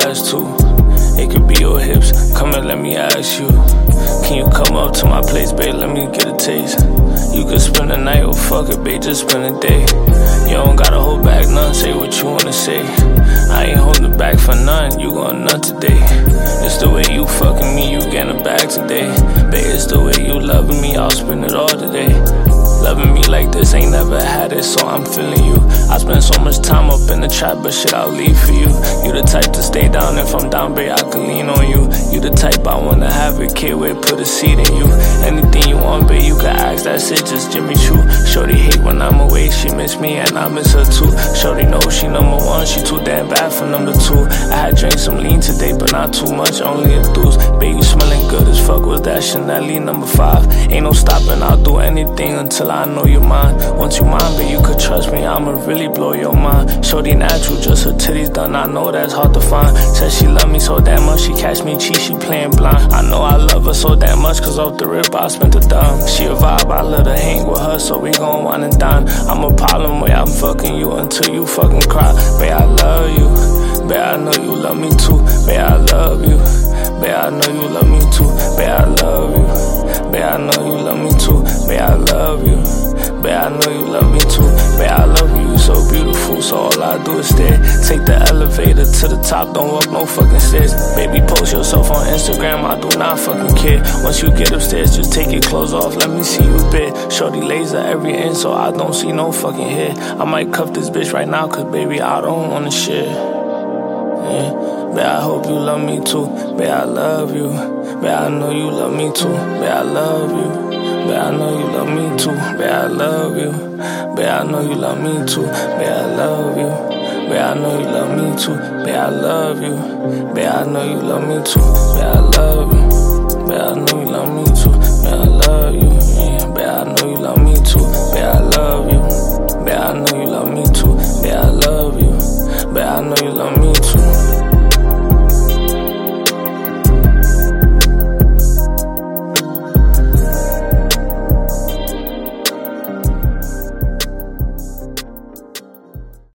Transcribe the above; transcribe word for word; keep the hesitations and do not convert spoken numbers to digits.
ass too. It could be your hips, come and let me ask you. Can you come up to my place, babe, let me get a taste. You could spend the night or fuck it, babe, just spend a day. You don't gotta hold back none, say what you wanna say. I ain't holding back for none, you going nut today. It's the way you fucking me, you getting a bag today. Babe, it's the way you loving me, I'll spend it all today. Loving me like this, ain't never had it, so I'm feeling you. I spend so much time up in the trap, but shit, I'll leave for you. You the type to stay down, if I'm down, babe, I can lean on you. You the type I wanna have a kid with, put a seed in you. Anything you want, babe, you can ask, that's it, just Jimmy Choo. Shorty hate when I'm away, she miss me and I miss her too. Shorty know she number one, she too damn bad for number two. I had drank some lean today, but not too much, only a deuce. Babe, you smelling good as fuck, was that Chanel number five? Ain't no stopping, I'll do anything until I know you're mine. Once you mine, babe, you could trust me, I'ma really blow your mind. Shorty natural, just her titties done, I know that's hard to find. Said she love me so damn much, she catch me cheat, she playing blind. I know I love her so damn much, cause off the rip I spent a dime. She a vibe, I let her hang with her, so we gon' wine and dine. I'm a problem where I'm fucking you until you fucking cry. Babe, I love you, babe, I know you love me too. Babe, I love you, babe, I know you love me too. Babe, I love you, babe, I know you love me too. Babe, I love you, babe, I know you love me too. Babe, I love you, you so beautiful, so all I do is stare. Take the elevator to the top, don't walk no fucking stairs. Baby, post yourself on Instagram, I do not fucking care. Once you get upstairs, just take your clothes off, let me see you bare. Shorty laser every inch, so I don't see no fucking hair. I might cuff this bitch right now, cause baby, I don't wanna share. Yeah. Babe, I hope you love me too. Babe, I love you. Babe, I know you love me too. Babe, I love you. Babe, I know you love me too. Babe, I love you. Babe, I know you love me too. Babe, I love you. Babe, I know you love me too. Babe, I love you. Babe, I know you love me too. Babe, I love you. Babe, I know you love me too. Babe, I love you. Yeah, babe, I know you love me too. Babe, I love you. Babe, I know you love me too. Babe, I love you. Babe, I know you love me